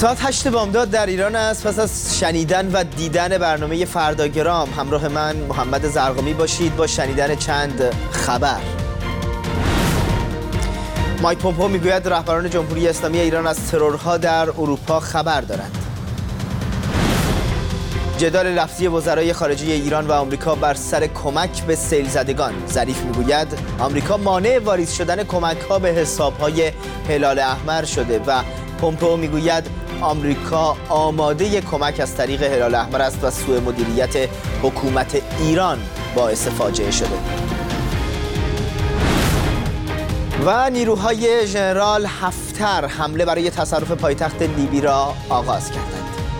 ساعت 8 بامداد در ایران است. پس از شنیدن و دیدن برنامه فرداگرام همراه من محمد زرقامی باشید با شنیدن چند خبر. مایک پومپئو میگوید رهبران جمهوری اسلامی ایران از ترورها در اروپا خبر دارند. جدال لفظی وزرای خارجه ایران و آمریکا بر سر کمک به سیل زدگان. ظریف میگوید آمریکا مانع واریز شدن کمک‌ها به حساب‌های هلال احمر شده و پومپئو میگوید آمریکا آماده کمک از طریق هلال احمر است و سوء مدیریت حکومت ایران باعث فاجعه شده. و نیروهای ژنرال حفتر حمله برای تصرف پایتخت لیبی را آغاز کردند.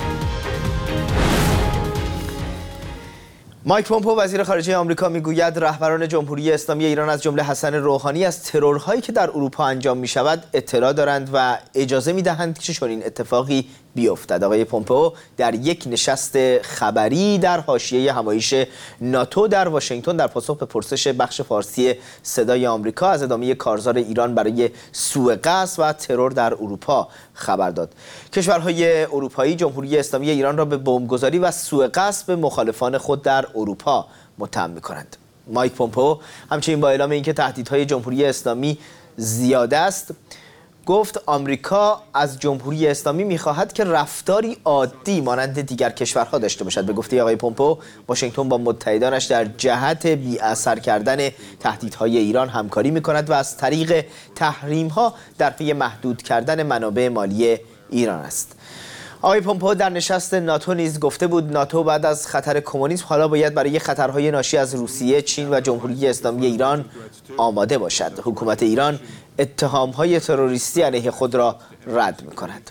مایک پومپئو وزیر خارجه آمریکا میگوید رهبران جمهوری اسلامی ایران از جمله حسن روحانی از ترورهایی که در اروپا انجام می شود اطلاع دارند و اجازه می دهند که چنین اتفاقی بیفتد. آقای پومپئو در یک نشست خبری در حاشیه همایش ناتو در واشنگتن در پاسخ به پرسش بخش فارسی صدای آمریکا از ادامه کارزار ایران برای سوء قصد و ترور در اروپا خبر داد. کشورهای اروپایی جمهوری اسلامی ایران را به بمبگذاری و سوء قصد به مخالفان خود در اروپا متهم می‌کنند. مایک پومپئو همچنین با اعلام اینکه تهدیدهای جمهوری اسلامی زیاد است گفت آمریکا از جمهوری اسلامی می‌خواهد که رفتاری عادی مانند دیگر کشورها داشته باشد. به گفته آقای پومپئو واشنگتن با متحدانش در جهت بی‌اثر کردن تهدیدهای ایران همکاری می‌کند و از طریق تحریم‌ها در پی محدود کردن منابع مالی ایران است. آقای پومپئو در نشست ناتو نیز گفته بود ناتو بعد از خطر کمونیسم حالا باید برای خطرهای ناشی از روسیه، چین و جمهوری اسلامی ایران آماده باشد. حکومت ایران اتهام‌های تروریستی علیه خود را رد می‌کند.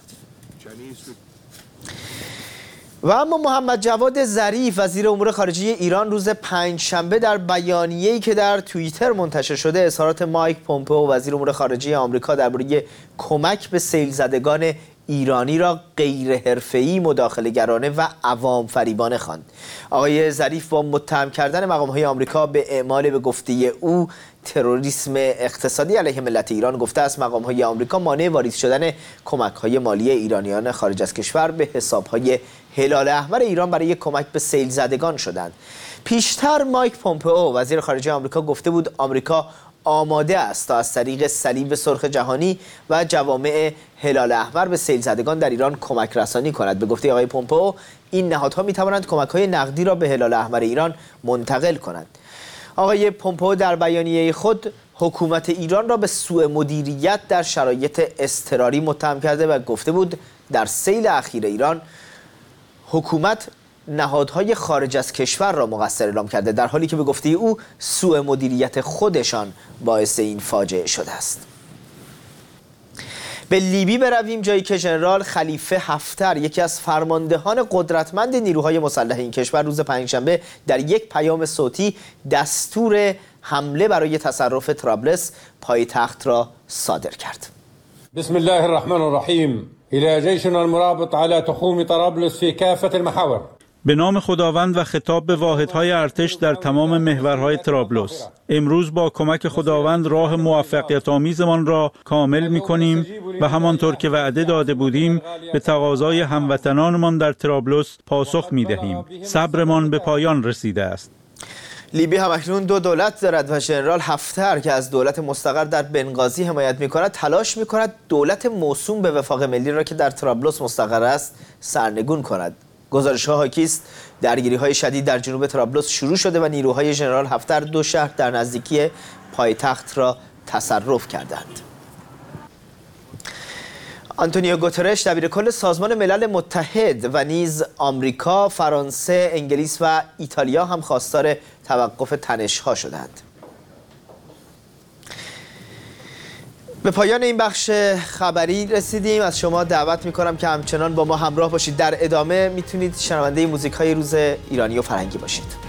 و اما محمد جواد ظریف وزیر امور خارجه ایران روز پنجشنبه در بیانیه‌ای که در توییتر منتشر شده اظهارات مایک پومپئو وزیر امور خارجه آمریکا درباره کمک به سیل زدگان ایرانی را غیر حرفه‌ای، مداخله‌گرانه و عوام فریبانه خواند. آقای ظریف با متهم کردن مقام‌های آمریکا به اعمال به گفته او تروریسم اقتصادی علیه ملت ایران گفته است مقام‌های آمریکا مانع واریز شدن کمک‌های مالی ایرانیان خارج از کشور به حساب‌های هلال احمر ایران برای کمک به سیل زدگان شدند. پیشتر مایک پومپئو وزیر خارجه آمریکا گفته بود آمریکا آماده است تا از طریق صلیب سرخ جهانی و جوامع هلال احمر به سیل زدگان در ایران کمک رسانی کند. به گفته آقای پومپئو این نهادها می توانند کمک‌های نقدی را به هلال احمر ایران منتقل کنند. آقای پومپئو در بیانیه خود حکومت ایران را به سوء مدیریت در شرایط اضطراری متهم کرده و گفته بود در سیل اخیر ایران حکومت نهادهای خارج از کشور را مقصر اعلام کرده، در حالی که به گفته او سوء مدیریت خودشان باعث این فاجعه شده است. به لیبی برویم، جایی که ژنرال خلیفه حفتر یکی از فرماندهان قدرتمند نیروهای مسلح این کشور روز پنجشنبه در یک پیام صوتی دستور حمله برای تصرف طرابلس پایتخت را صادر کرد. بسم الله الرحمن الرحیم. الى جیشنا المرابط على تخوم طرابلس في كافة المحاور. به نام خداوند و خطاب به واحدهای ارتش در تمام محورهای طرابلس. امروز با کمک خداوند راه موفقیت آمیزمان را کامل می‌کنیم و همانطور که وعده داده بودیم به تقاضای هموطنانمان در طرابلس پاسخ می‌دهیم. صبرمان به پایان رسیده است. لیبی همکنون دو دولت دارد و ژنرال حفتر که از دولت مستقر در بنغازی حمایت می‌کند تلاش می‌کند دولت موسوم به وفاق ملی را که در طرابلس مستقر است سرنگون کند. گزارش‌ها حاکی است درگیری‌های شدید در جنوب طرابلس شروع شده و نیروهای ژنرال حفتر دو شهر در نزدیکی پایتخت را تصرف کردند. آنتونیو گوترش دبیرکل سازمان ملل متحد و نیز آمریکا، فرانسه، انگلیس و ایتالیا هم خواستار توقف تنش‌ها شدند. به پایان این بخش خبری رسیدیم. از شما دعوت می‌کنم که همچنان با ما همراه باشید. در ادامه میتونید شنونده موزیک‌های روز ایرانی و فرهنگی باشید.